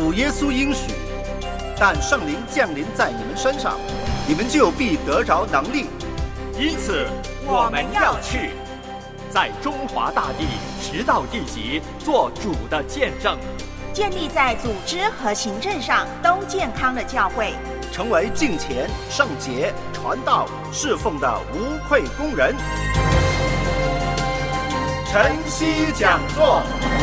主耶稣应许，但圣灵降临在你们身上，你们就必得着能力。 因此我们要去，在中华大地直到地极做主的见证， 建立在组织和行政上都健康的教会， 成为敬虔、圣洁、传道、侍奉的无愧工人。晨曦讲座。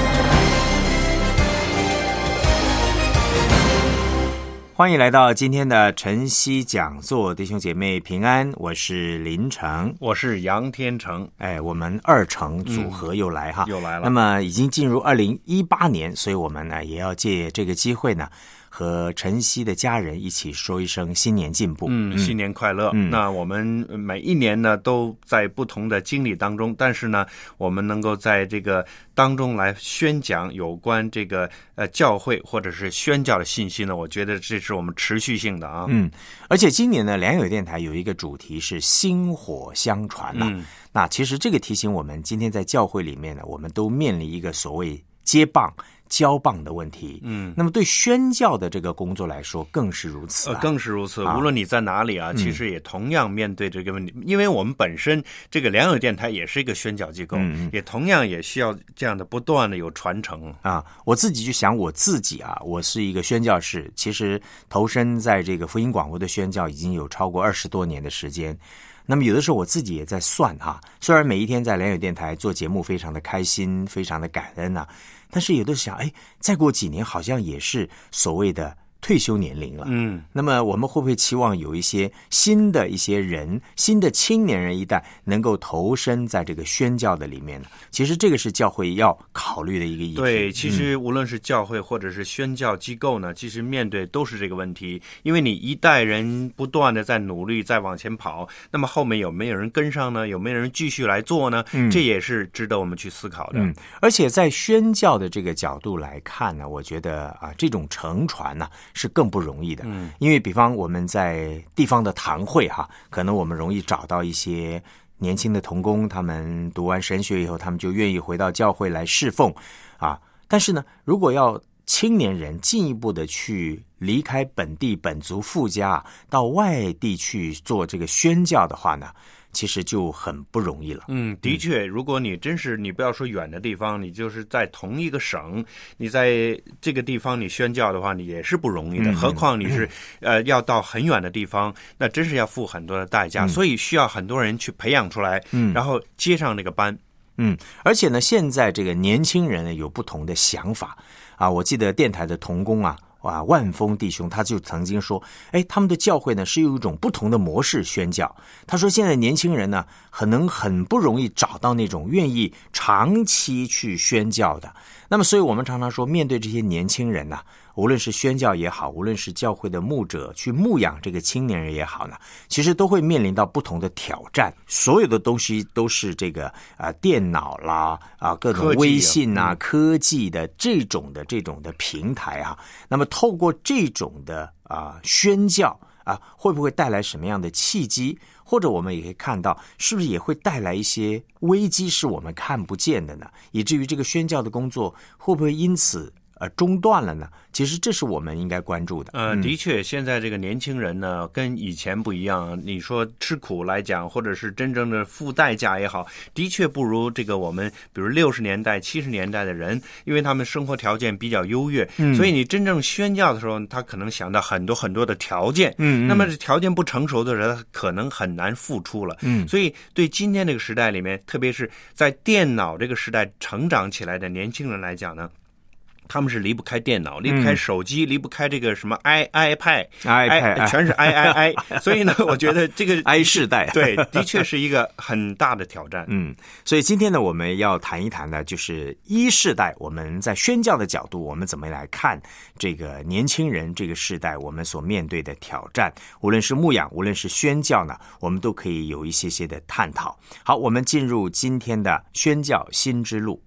欢迎来到今天的晨曦讲座，弟兄姐妹平安，我是林成， 我是杨天成。 我们二城组合又来哈， 又来了。 那么已经进入2018年，所以我们呢也要借这个机会呢，和晨曦的家人一起说一声新年进步。 新年快乐。那我们每一年呢都在不同的经历当中，但是呢我们能够在这个当中来宣讲有关这个教会或者是宣教的信息呢，我觉得这是我们持续性的啊。 而且今年呢良友电台有一个主题是薪火相传那其实这个提醒我们，今天在教会里面呢，我们都面临一个所谓接棒交棒的问题。那么对宣教的这个工作来说更是如此更是如此。无论你在哪里其实也同样面对这个问题。因为我们本身这个良友电台也是一个宣教机构，也同样也需要这样的不断的有传承我自己就想我自己我是一个宣教士，其实投身在这个福音广播的宣教已经有超过20多年的时间。那么有的时候我自己也在算虽然每一天在良友电台做节目非常的开心，非常的感恩但是有的想再过几年好像也是所谓的退休年龄了。那么我们会不会期望有一些新的一些人，新的青年人一代能够投身在这个宣教的里面呢？其实这个是教会要考虑的一个议题。 对，其实无论是教会或者是宣教机构呢，其实面对都是这个问题。因为你一代人不断的在努力在往前跑，那么后面有没有人跟上呢？有没有人继续来做呢？这也是值得我们去思考的。 而且在宣教的这个角度来看呢，我觉得这种承传呢是更不容易的。因为比方我们在地方的堂会可能我们容易找到一些年轻的同工，他们读完神学以后，他们就愿意回到教会来侍奉但是呢，如果要青年人进一步的去离开本地本族父家到外地去做这个宣教的话呢，其实就很不容易了。 的确，如果你真是你不要说远的地方，你就是在同一个省，你在这个地方你宣教的话，你也是不容易的。何况你是要到很远的地方，那真是要付很多的代价。所以需要很多人去培养出来，然后接上那个班。 而且呢，现在这个年轻人呢有不同的想法我记得电台的同工万峰弟兄他就曾经说，他们的教会呢是有一种不同的模式宣教。他说现在年轻人呢可能很不容易找到那种愿意长期去宣教的。那么所以我们常常说，面对这些年轻人无论是宣教也好，无论是教会的牧者去牧养这个青年人也好呢，其实都会面临到不同的挑战。所有的东西都是这个电脑啦各种微信科技的这种的平台那么透过这种的宣教会不会带来什么样的契机？或者我们也可以看到，是不是也会带来一些危机是我们看不见的呢？以至于这个宣教的工作会不会因此中断了呢？其实这是我们应该关注的。 的确，现在这个年轻人呢，跟以前不一样。你说吃苦来讲，或者是真正的付代价也好，的确不如这个我们比如60年代、70年代的人，因为他们生活条件比较优越，所以你真正宣教的时候，他可能想到很多很多的条件。那么这条件不成熟的人，可能很难付出了。所以对今天这个时代里面，特别是在电脑这个时代成长起来的年轻人来讲呢，他们是离不开电脑，离不开手机，离不开这个什么 iPad， 全是 I， 所以呢，我觉得这个 I 世代对，的确是一个很大的挑战。 所以今天呢，我们要谈一谈的就是1世代，我们在宣教的角度，我们怎么来看这个年轻人这个世代我们所面对的挑战，无论是牧养，无论是宣教呢，我们都可以有一些些的探讨。好，我们进入今天的宣教新之路。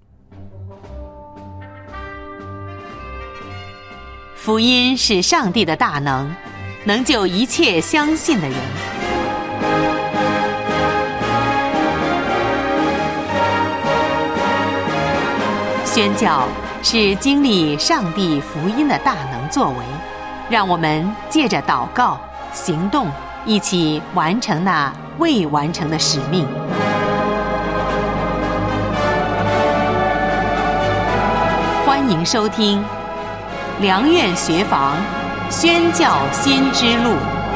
福音是上帝的大能，能救一切相信的人。宣教是经历上帝福音的大能作为，让我们借着祷告、行动，一起完成那未完成的使命。欢迎收听良苑学房宣教新之路。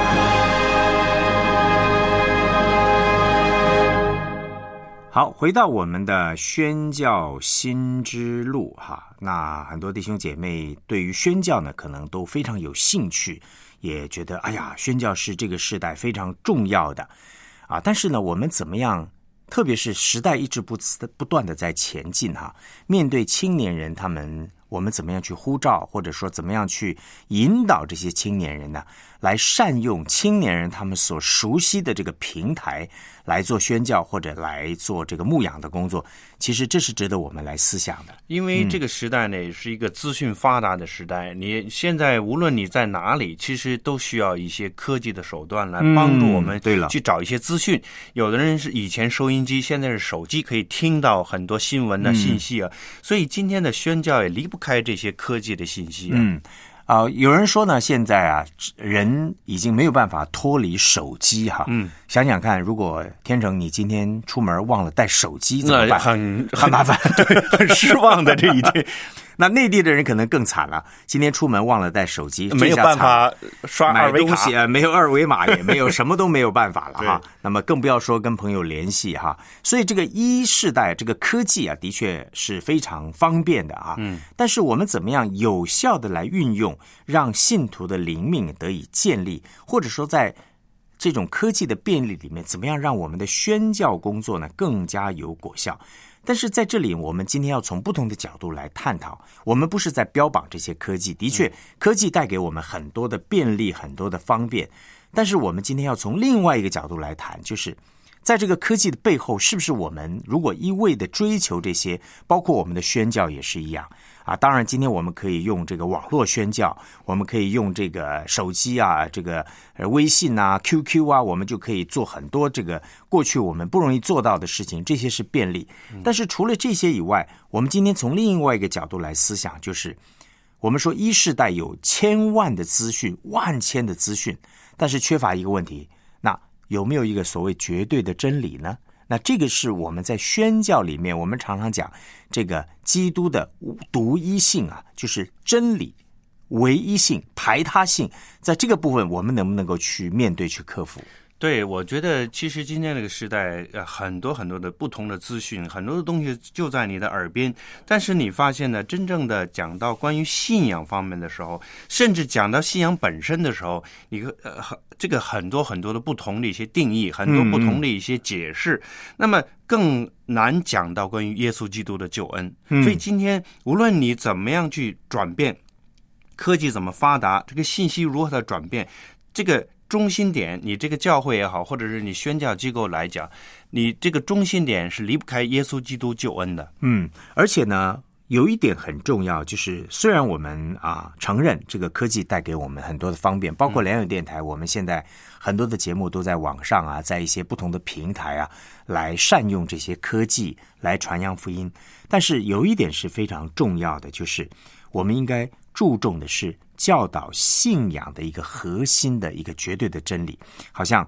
好，回到我们的宣教新之路哈，那很多弟兄姐妹对于宣教呢，可能都非常有兴趣，也觉得哎呀，宣教是这个时代非常重要的啊。但是呢，我们怎么样？特别是时代一直不断的在前进哈，面对青年人我们怎么样去呼召，或者说怎么样去引导这些青年人呢，来善用青年人他们所熟悉的这个平台来做宣教或者来做这个牧养的工作，其实这是值得我们来思想的。 因为这个时代呢，也是一个资讯发达的时代，你现在无论你在哪里，其实都需要一些科技的手段来帮助我们去找一些资讯。有的人是以前收音机，现在是手机，可以听到很多新闻的信息啊，所以今天的宣教也离不开这些科技的信息啊。 有人说呢，现在啊，人已经没有办法脱离手机哈。想想看，如果天成你今天出门忘了带手机怎么办？很麻烦， 对，很失望的这一天。 那内地的人可能更惨了，今天出门忘了带手机， 没有办法刷二维卡， 买东西没有二维码，也没有什么都没有办法了哈。那么更不要说跟朋友联系哈。所以这个一世代这个科技啊，的确是非常方便的啊。但是我们怎么样有效的来运用，让信徒的灵命得以建立，或者说在这种科技的便利里面，怎么样让我们的宣教工作呢更加有果效？但是在这里，我们今天要从不同的角度来探讨。我们不是在标榜这些科技，的确，科技带给我们很多的便利，很多的方便。但是我们今天要从另外一个角度来谈，就是在这个科技的背后，是不是我们如果一味的追求这些，包括我们的宣教也是一样啊。当然，今天我们可以用这个网络宣教，我们可以用这个手机啊，这个微信啊、QQ 啊，我们就可以做很多这个过去我们不容易做到的事情，这些是便利。但是除了这些以外，我们今天从另外一个角度来思想，就是我们说一世代有千万的资讯、万千的资讯，但是缺乏一个问题，那有没有一个所谓绝对的真理呢？那这个是我们在宣教里面，我们常常讲这个基督的独一性啊，就是真理、唯一性、排他性，在这个部分我们能不能够去面对、去克服？ 对，我觉得其实今天这个时代，很多很多的不同的资讯，很多的东西就在你的耳边。但是你发现呢，真正的讲到关于信仰方面的时候，甚至讲到信仰本身的时候，这个很多很多的不同的一些定义，很多不同的一些解释，那么更难讲到关于耶稣基督的救恩。所以今天无论你怎么样去转变，科技怎么发达，这个信息如何的转变，这个中心点，你这个教会也好，或者是你宣教机构来讲，你这个中心点是离不开耶稣基督救恩的。 而且呢，有一点很重要，就是虽然我们承认这个科技带给我们很多的方便，包括良友电台，我们现在很多的节目都在网上啊，在一些不同的平台啊，来善用这些科技来传扬福音。但是有一点是非常重要的，就是我们应该注重的是教导信仰的一个核心的一个绝对的真理。好像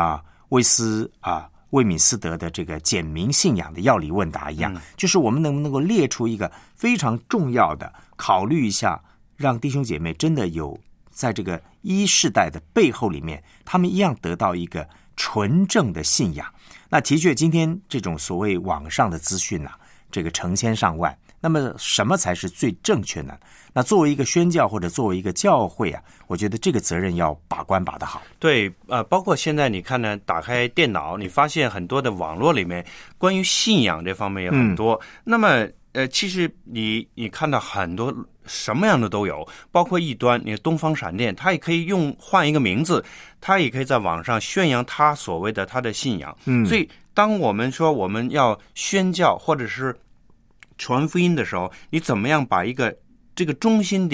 魏敏斯德的这个简明信仰的要理问答一样，就是我们能不能够列出一个非常重要的，考虑一下，让弟兄姐妹真的有在这个一世代的背后里面，他们一样得到一个纯正的信仰。那的确今天这种所谓网上的资讯啊，这个成千上万，那么什么才是最正确呢？那作为一个宣教或者作为一个教会啊，我觉得这个责任要把关把得好。 对，包括现在你看呢，打开电脑，你发现很多的网络里面关于信仰这方面也很多。那么其实你看到很多什么样的都有，包括异端，你东方闪电，他也可以换一个名字，他也可以在网上宣扬他所谓的他的信仰。所以当我们说我们要宣教或者是传福音的时候，你怎么样把这个中心点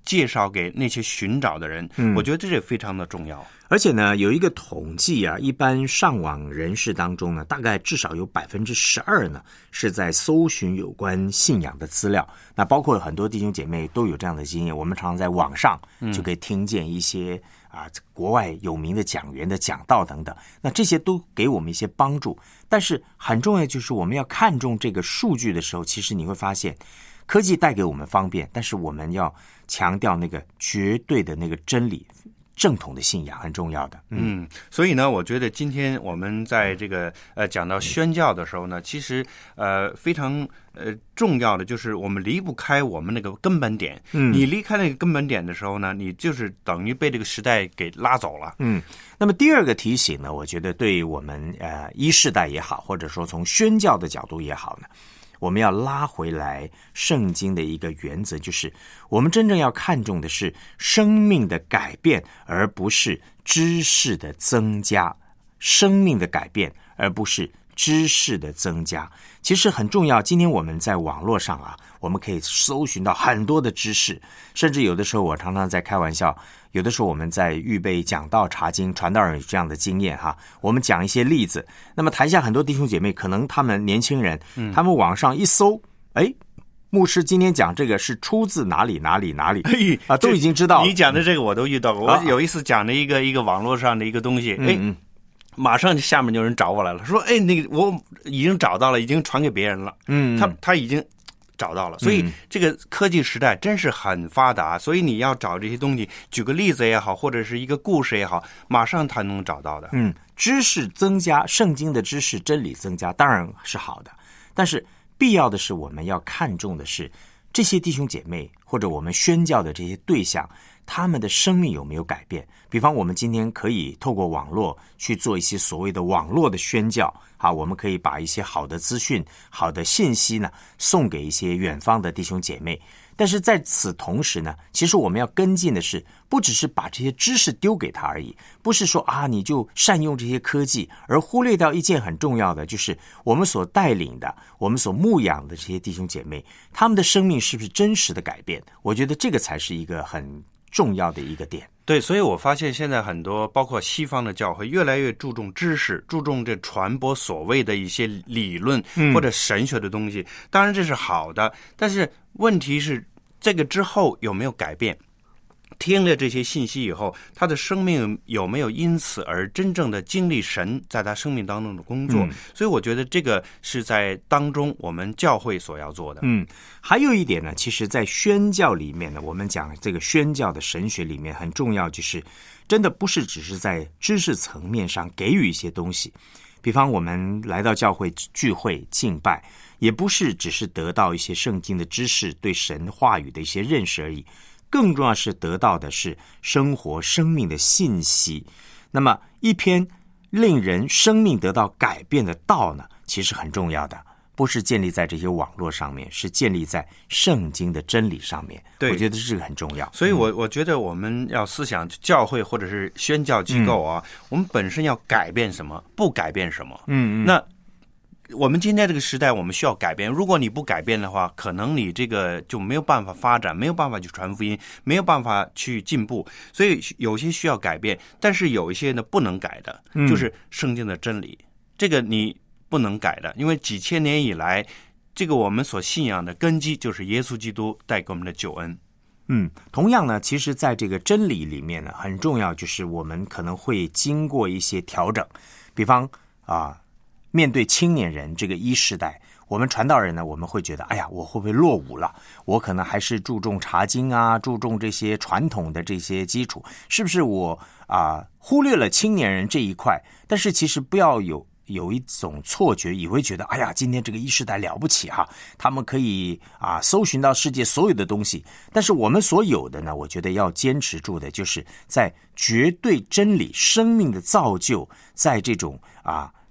介绍给那些寻找的人，我觉得这是非常的重要。 而且呢，有一个统计啊，一般上网人士当中呢，大概至少有12%呢是在搜寻有关信仰的资料。那包括很多弟兄姐妹都有这样的经验，我们常常在网上就可以听见一些国外有名的讲员的讲道等等。那这些都给我们一些帮助。但是很重要就是我们要看重这个数据的时候，其实你会发现，科技带给我们方便，但是我们要强调那个绝对的那个真理。正统的信仰很重要的。 所以呢，我觉得今天我们在这个讲到宣教的时候呢，其实非常重要的就是我们离不开我们那个根本点。你离开那个根本点的时候呢，你就是等于被这个时代给拉走了。 那么第二个提醒呢，我觉得对我们一世代也好，或者说从宣教的角度也好呢，我们要拉回来圣经的一个原则，就是我们真正要看重的是生命的改变，而不是知识的增加。生命的改变，而不是知识的增加。其实很重要，今天我们在网络上我们可以搜寻到很多的知识，甚至有的时候我常常在开玩笑，有的时候我们在预备讲道查经，传道人有这样的经验我们讲一些例子，那么台下很多弟兄姐妹可能他们年轻人他们网上一搜，牧师今天讲这个是出自哪里都已经知道了。 你讲的这个我都遇到过。我有一次讲的一个网络上的一个东西，马上下面就有人找我来了，说那个我已经找到了，已经传给别人了。他已经找到了。所以这个科技时代真是很发达，所以你要找这些东西，举个例子也好，或者是一个故事也好，马上他能找到的。 知识增加，圣经的知识真理增加当然是好的，但是必要的是我们要看重的是这些弟兄姐妹或者我们宣教的这些对象，他们的生命有没有改变。比方我们今天可以透过网络去做一些所谓的网络的宣教我们可以把一些好的资讯好的信息呢送给一些远方的弟兄姐妹。但是在此同时呢，其实我们要跟进的是，不只是把这些知识丢给他而已，不是说你就善用这些科技，而忽略掉一件很重要的，就是我们所带领的，我们所牧养的这些弟兄姐妹，他们的生命是不是真实的改变。我觉得这个才是一个很重要的一个点。 对，所以我发现现在很多包括西方的教会越来越注重知识，注重这传播所谓的一些理论或者神学的东西。当然这是好的，但是问题是这个之后有没有改变。听了这些信息以后，他的生命有没有因此而真正的经历神在他生命当中的工作。所以我觉得这个是在当中我们教会所要做的。 还有一点呢，其实在宣教里面呢，我们讲这个宣教的神学里面很重要，就是真的不是只是在知识层面上给予一些东西。比方我们来到教会聚会敬拜，也不是只是得到一些圣经的知识，对神话语的一些认识而已，更重要是得到的是生活生命的信息。那么一篇令人生命得到改变的道呢，其实很重要的，不是建立在这些网络上面，是建立在圣经的真理上面。对，我觉得这个很重要。 所以我觉得我们要思想教会或者是宣教机构我们本身要改变什么，不改变什么。那我们今天这个时代我们需要改变，如果你不改变的话，可能你这个就没有办法发展，没有办法去传福音，没有办法去进步。所以有些需要改变，但是有一些呢不能改的，就是圣经的真理，这个你不能改的，因为几千年以来，这个我们所信仰的根基就是耶稣基督带给我们的救恩。 同样呢，其实在这个真理里面呢，很重要就是我们可能会经过一些调整。比方面对青年人这个一世代，我们传道人呢，我们会觉得我会不会落伍了，我可能还是注重查经注重这些传统的这些基础，是不是我忽略了青年人这一块。但是其实不要有一种错觉，也会觉得今天这个一世代了不起他们可以搜寻到世界所有的东西。但是我们所有的呢，我觉得要坚持住的就是在绝对真理生命的造就，在这种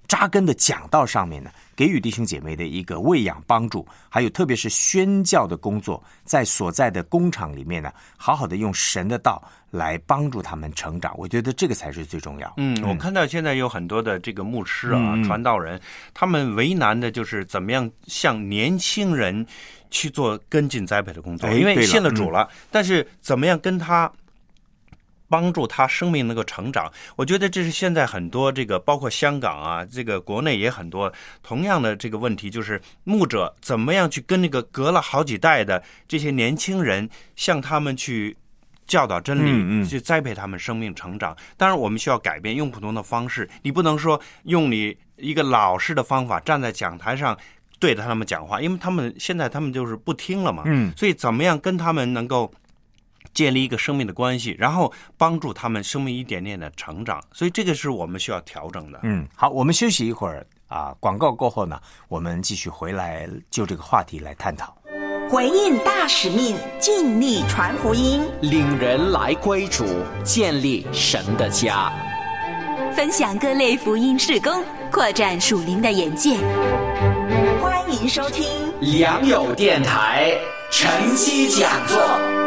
扎根的讲道上面呢，给予弟兄姐妹的一个喂养帮助，还有特别是宣教的工作，在所在的工厂里面呢，好好的用神的道来帮助他们成长，我觉得这个才是最重要。 我看到现在有很多的这个牧师啊、传道人，他们为难的就是怎么样向年轻人去做跟进栽培的工作，因为信了主了，但是怎么样跟他帮助他生命能够成长，我觉得这是现在很多这个包括香港啊，这个国内也很多同样的这个问题，就是牧者怎么样去跟那个隔了好几代的这些年轻人，向他们去教导真理，去栽培他们生命成长。当然我们需要改变，用不同的方式，你不能说用你一个老式的方法站在讲台上对着他们讲话，因为他们现在就是不听了嘛。所以怎么样跟他们能够建立一个生命的关系，然后帮助他们生命一点点的成长，所以这个是我们需要调整的。 好，我们休息一会儿啊，广告过后呢，我们继续回来就这个话题来探讨。 回应大使命，尽力传福音， 领人来归主，建立神的家， 分享各类福音事工，扩展属灵的眼界。 欢迎收听良友电台晨曦讲座。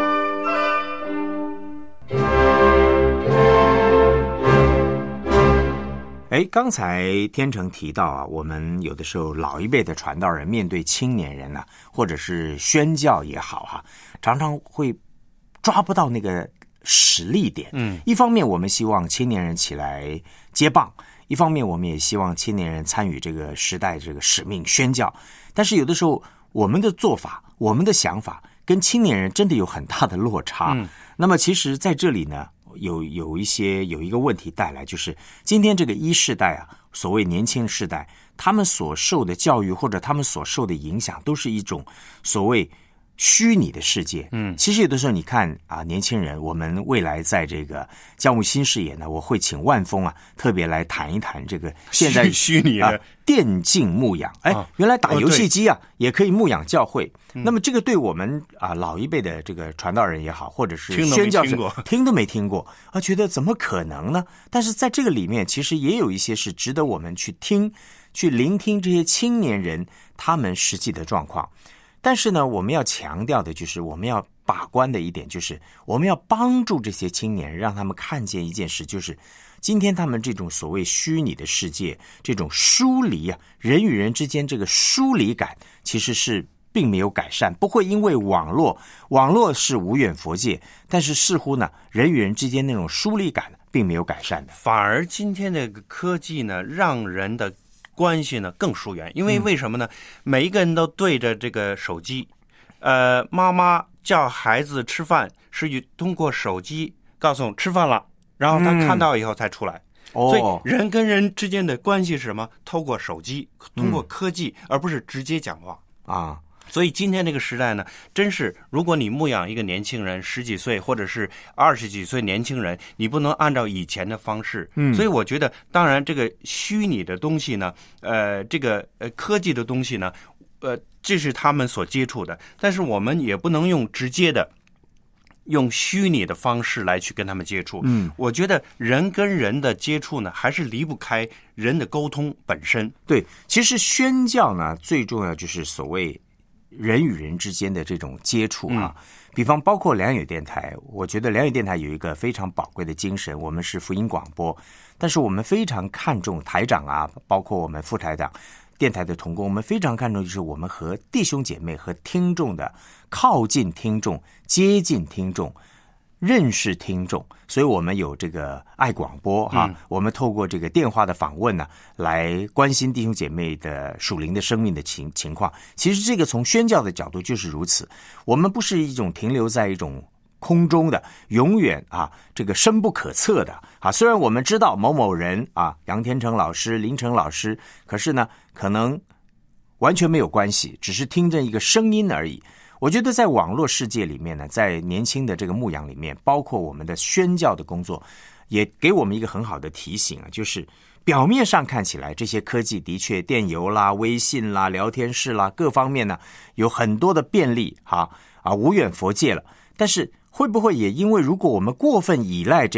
刚才天成提到啊，我们有的时候老一辈的传道人面对青年人啊，或者是宣教也好常常会抓不到那个实力点。一方面我们希望青年人起来接棒，一方面我们也希望青年人参与这个时代这个使命宣教，但是有的时候我们的做法，我们的想法跟青年人真的有很大的落差。那么其实在这里呢，有一个问题带来，就是今天这个一世代啊，所谓年轻世代，他们所受的教育或者他们所受的影响，都是一种所谓虚拟的世界。其实有的时候你看啊，年轻人，我们未来在这个教牧新视野呢，我会请万峰啊特别来谈一谈这个现在虚拟的电竞牧养。原来打游戏机啊也可以牧养教会。那么这个对我们老一辈的这个传道人也好，或者是宣教士听都没听过啊，觉得怎么可能呢？但是在这个里面，其实也有一些是值得我们去听、去聆听这些青年人他们实际的状况。但是呢，我们要强调的就是，我们要把关的一点就是，我们要帮助这些青年人，让他们看见一件事，就是今天他们这种所谓虚拟的世界，这种疏离啊，人与人之间这个疏离感，其实是并没有改善，不会因为网络是无远弗届，但是似乎呢，人与人之间那种疏离感并没有改善的。 反而今天的科技呢，让人的关系呢更疏远，因为为什么呢？每一个人都对着这个手机，妈妈叫孩子吃饭是通过手机告诉吃饭了，然后他看到以后才出来。所以人跟人之间的关系是什么？透过手机，通过科技，而不是直接讲话啊。所以今天这个时代呢，真是如果你牧养一个年轻人10几岁或者是20几岁年轻人，你不能按照以前的方式。所以我觉得，当然这个虚拟的东西呢，这个科技的东西呢，这是他们所接触的，但是我们也不能用直接的用虚拟的方式来去跟他们接触。我觉得人跟人的接触呢，还是离不开人的沟通本身。 对，其实宣教呢，最重要就是所谓人与人之间的这种接触啊。比方包括良友电台，我觉得良友电台有一个非常宝贵的精神，我们是福音广播，但是我们非常看重台长啊，包括我们副台长电台的同工，我们非常看重就是我们和弟兄姐妹和听众的靠近听众、接近听众、认识听众，所以我们有这个爱广播我们透过这个电话的访问呢，来关心弟兄姐妹的属灵的生命的情况。其实这个从宣教的角度就是如此，我们不是一种停留在一种空中的永远这个深不可测的虽然我们知道某某人杨天成老师、林成老师，可是呢可能完全没有关系，只是听着一个声音而已。我觉得在网络世界里面呢，在年轻的这个牧养里面，包括我们的宣教的工作，也给我们一个很好的提醒就是表面上看起来这些科技的确电邮啦、微信啦、聊天室啦各方面呢有很多的便利无远弗届了，但是会不会也因为如果我们过分依赖这个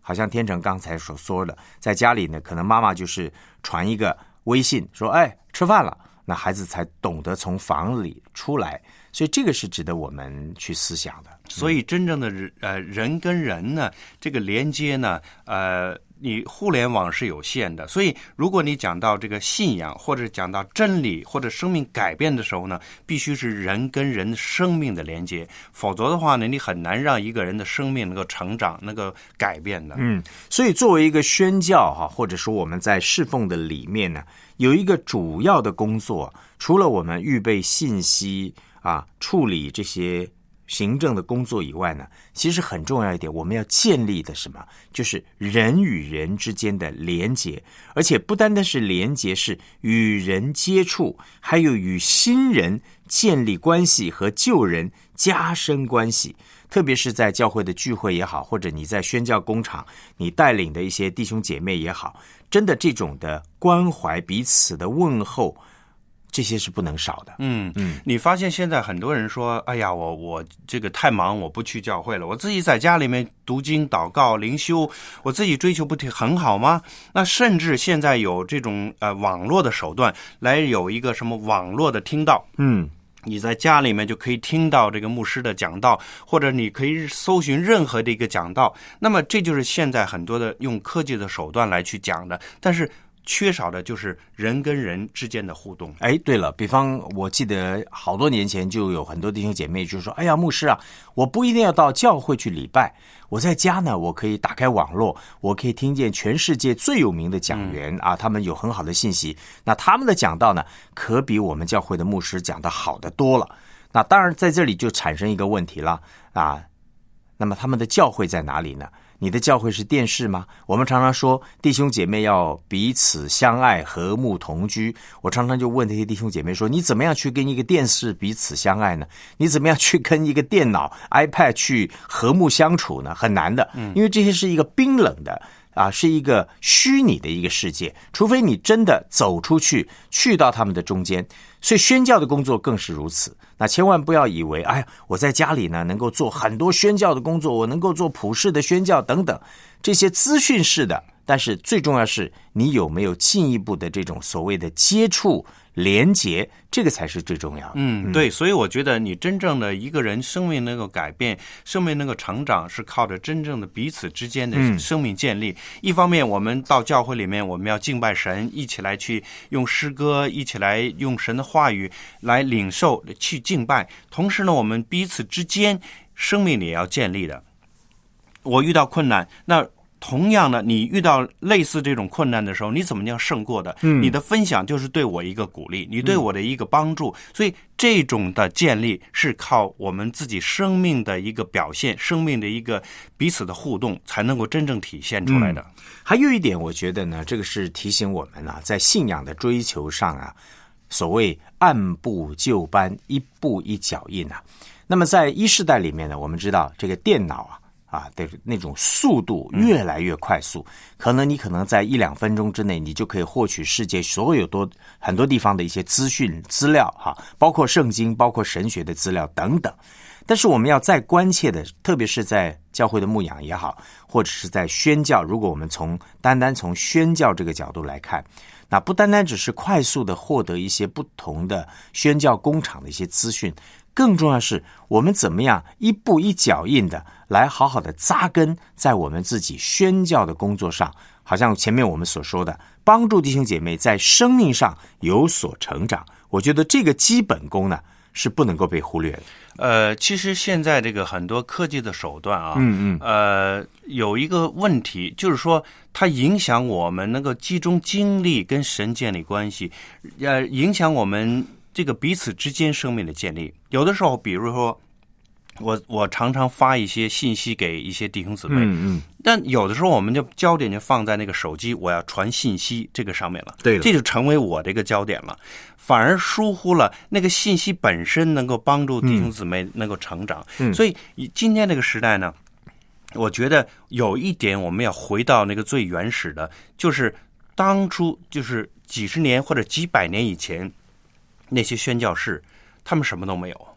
好像天成刚才所说的，在家里呢，可能妈妈就是传一个微信说，哎，吃饭了，那孩子才懂得从房里出来，所以这个是值得我们去思想的。 所以真正的人跟人呢，这个连接呢，你互联网是有限的，所以如果你讲到这个信仰，或者讲到真理，或者生命改变的时候呢，必须是人跟人生命的连接，否则的话呢，你很难让一个人的生命能够成长，能够改变的。 所以作为一个宣教或者说我们在侍奉的里面呢，有一个主要的工作，除了我们预备信息处理这些行政的工作以外呢，其实很重要一点，我们要建立的什么？就是人与人之间的连结，而且不单单是连结，是与人接触，还有与新人建立关系和旧人加深关系。特别是在教会的聚会也好，或者你在宣教工厂你带领的一些弟兄姐妹也好，真的这种的关怀彼此的问候，这些是不能少的。 你发现现在很多人说，哎呀，我这个太忙，我不去教会了，我自己在家里面读经祷告灵修，我自己追求不很好吗？那甚至现在有这种网络的手段，来有一个什么网络的听道，你在家里面就可以听到这个牧师的讲道，或者你可以搜寻任何的一个讲道。那么这就是现在很多的用科技的手段来去讲的，但是缺少的就是人跟人之间的互动。 对了，比方我记得好多年前就有很多弟兄姐妹就说，哎呀，牧师啊，我不一定要到教会去礼拜，我在家呢，我可以打开网络，我可以听见全世界最有名的讲员他们有很好的信息，那他们的讲道呢，可比我们教会的牧师讲的好得多了。那当然在这里就产生一个问题了那么他们的教会在哪里呢？你的教会是电视吗？我们常常说弟兄姐妹要彼此相爱，和睦同居。我常常就问这些弟兄姐妹说，你怎么样去跟一个电视彼此相爱呢？你怎么样去跟一个电脑 iPad 去和睦相处呢？很难的，因为这些是一个冰冷的是一个虚拟的一个世界，除非你真的走出去，去到他们的中间。所以宣教的工作更是如此。那千万不要以为，我在家里呢能够做很多宣教的工作，我能够做普世的宣教等等，这些资讯式的，但是最重要是你有没有进一步的这种所谓的接触连结，这个才是最重要的。 对，所以我觉得你真正的一个人生命能够改变，生命能够成长，是靠着真正的彼此之间的生命建立。一方面我们到教会里面，我们要敬拜神，一起来去用诗歌，一起来用神的话语来领受去敬拜，同时呢，我们彼此之间生命里也要建立的。我遇到困难，那同样呢，你遇到类似这种困难的时候，你怎么样胜过的？你的分享就是对我一个鼓励，你对我的一个帮助。所以这种的建立是靠我们自己生命的一个表现，生命的一个彼此的互动，才能够真正体现出来的。 还有一点，我觉得呢，这个是提醒我们在信仰的追求上所谓按部就班，一步一脚印那么在一世代里面呢，我们知道这个电脑的那种速度越来越快速，可能在1-2分钟之内，你就可以获取世界所有很多地方的一些资讯资料包括圣经，包括神学的资料等等。但是我们要再关切的，特别是在教会的牧养也好，或者是在宣教，如果我们单单从宣教这个角度来看，那不单单只是快速的获得一些不同的宣教工厂的一些资讯，更重要是我们怎么样一步一脚印的来好好的扎根在我们自己宣教的工作上，好像前面我们所说的，帮助弟兄姐妹在生命上有所成长。我觉得这个基本功呢是不能够被忽略的。 其实现在这个很多科技的手段有一个问题，就是说它影响我们能够集中精力跟神建立关系，影响我们这个彼此之间生命的建立。有的时候，比如说我常常发一些信息给一些弟兄姊妹，但有的时候我们就焦点就放在那个手机我要传信息这个上面了，对了，这就成为我这个焦点了，反而疏忽了那个信息本身能够帮助弟兄姊妹能够成长。所以今天这个时代呢，我觉得有一点我们要回到那个最原始的，就是当初就是几十年或者几百年以前那些宣教士，他们什么都没有，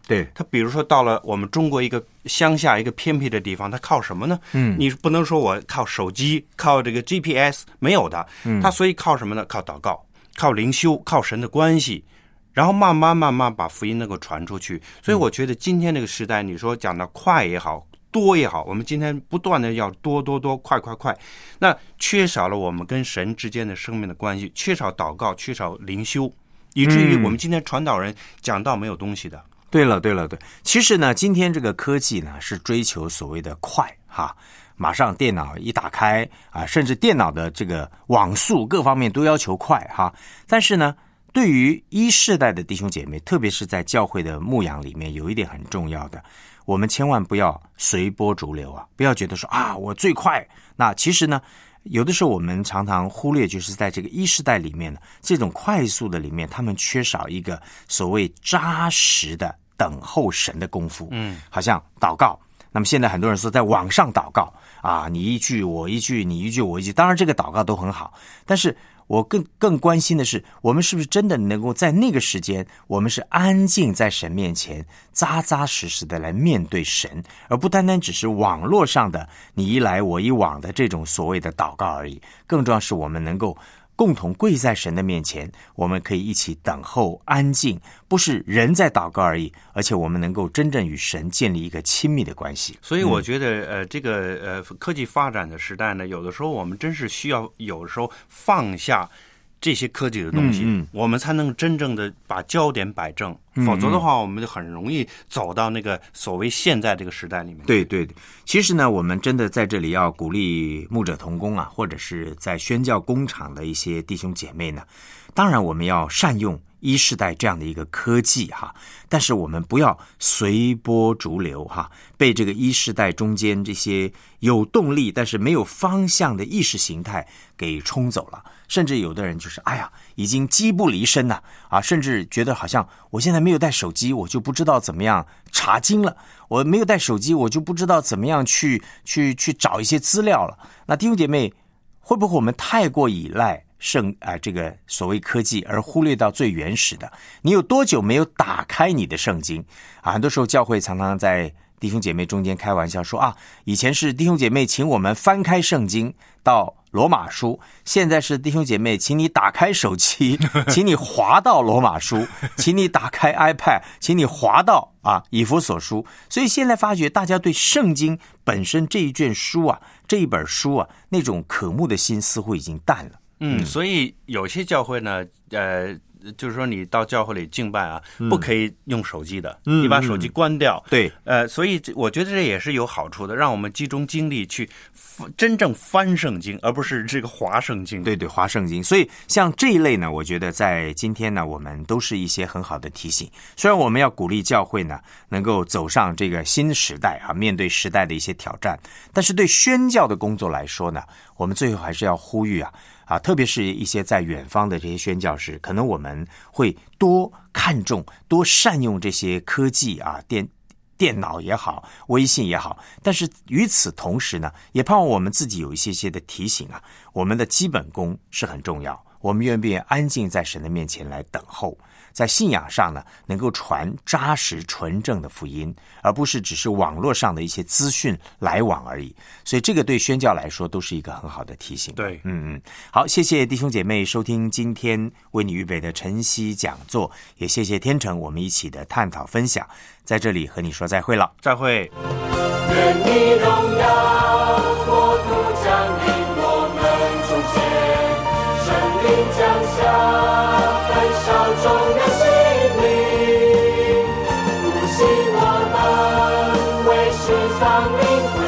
对， 他比如说到了我们中国一个乡下一个偏僻的地方，他靠什么呢？你不能说我靠手机，靠这个 GPS， 没有的。他所以靠什么呢？靠祷告，靠灵修，靠神的关系，然后慢慢把福音能够传出去。所以我觉得今天这个时代，你说讲的快也好，多也好，我们今天不断的要多，快，那缺少了我们跟神之间的生命的关系，缺少祷告，缺少灵修，以至于我们今天传道人讲道没有东西的。 对了，其实呢，今天这个科技呢是追求所谓的快哈，马上电脑一打开啊，甚至电脑的这个网速各方面都要求快哈。但是呢，对于一世代的弟兄姐妹，特别是在教会的牧养里面，有一点很重要的，我们千万不要随波逐流啊，不要觉得说啊我最快。那其实呢，有的时候我们常常忽略，就是在这个一世代里面呢，这种快速的里面，他们缺少一个所谓扎实的等候神的功夫。好像祷告，那么现在很多人说在网上祷告啊，你一句我一句，你一句我一句，当然这个祷告都很好，但是我更关心的是，我们是不是真的能够在那个时间，我们是安静在神面前，扎扎实实的来面对神，而不单单只是网络上的你一来我一往的这种所谓的祷告而已。更重要是我们能够共同跪在神的面前，我们可以一起等候安静，不是人在祷告而已，而且我们能够真正与神建立一个亲密的关系。 所以我觉得这个科技发展的时代呢，有的时候我们真是需要有的时候放下这些科技的东西，我们才能真正的把焦点摆正，否则的话我们就很容易走到那个所谓现在这个时代里面。 对，其实呢，我们真的在这里要鼓励牧者同工啊，或者是在宣教工厂的一些弟兄姐妹呢，当然我们要善用一世代这样的一个科技哈，但是我们不要随波逐流哈，被这个一世代中间这些有动力但是没有方向的意识形态给冲走了。甚至有的人就是已经机不离身了啊，甚至觉得好像我现在没有带手机，我就不知道怎么样查经了，我没有带手机，我就不知道怎么样去找一些资料了。那弟兄姐妹，会不会我们太过依赖这个所谓科技，而忽略到最原始的？你有多久没有打开你的圣经啊？很多时候教会常常在弟兄姐妹中间开玩笑说以前是弟兄姐妹请我们翻开圣经到罗马书，现在是弟兄姐妹请你打开手机，请你滑到罗马书，请你打开 iPad， 请你滑到以弗所书。所以现在发觉大家对圣经本身这一卷书这一本书那种渴慕的心似乎已经淡了。 所以有些教会呢就是说你到教会里敬拜不可以用手机的，你把手机关掉。 对， 所以我觉得这也是有好处的，让我们集中精力去真正翻圣经，而不是这个滑圣经。 对，滑圣经。所以像这一类呢，我觉得在今天呢，我们都是一些很好的提醒。虽然我们要鼓励教会呢能够走上这个新时代面对时代的一些挑战，但是对宣教的工作来说呢，我们最后还是要呼吁特别是一些在远方的这些宣教士，可能我们会多看重、多善用这些科技电脑也好，微信也好，但是与此同时呢，也盼望我们自己有一些的提醒我们的基本功是很重要，我们愿不愿意安静在神的面前来等候，在信仰上呢能够传扎实纯正的福音，而不是只是网络上的一些资讯来往而已。所以这个对宣教来说都是一个很好的提醒。 对， 好，谢谢弟兄姐妹收听今天为你预备的晨曦讲座，也谢谢天成我们一起的探讨分享，在这里和你说再会了。 再会。 愿你荣耀国度降临我们中间，圣灵降下焚烧众人心灵，复兴我们为世丧灵魂。